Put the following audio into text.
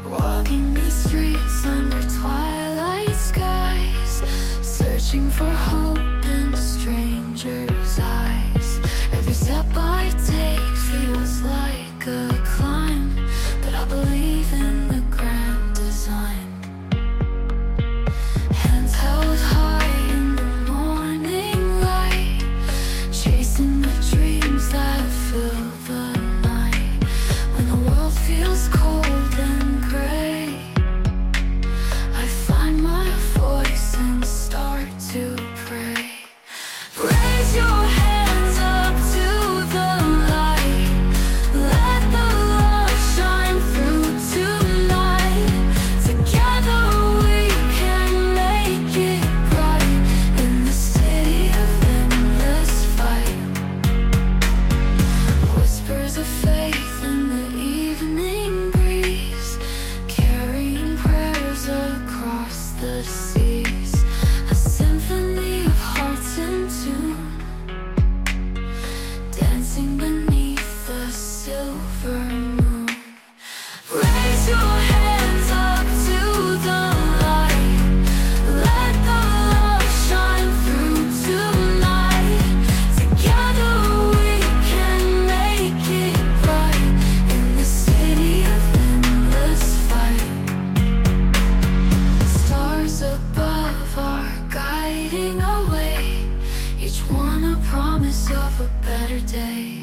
Walking the streets under twilight skies, searching for hope in strangers' eyes. Every step I take feels like a climb, but I believe in the grand design. Hands held high in the morning light, chasing the dreams that fill the night. When the world feels cold and gray, I find my voice and start to pray. Raise your hands up to the light, let the love shine through tonight. Together we can make it bright in the city of endless fight. Whispers of faith in the evening breeze, carrying prayers across the seas. A symphony of hearts in tune, dancing beneath the silver moon. Raise your hands up to the light, let the love shine through tonight. Together we can make it bright in the city of endless fight. Stars above are guiding our way, each one a promise of a better day.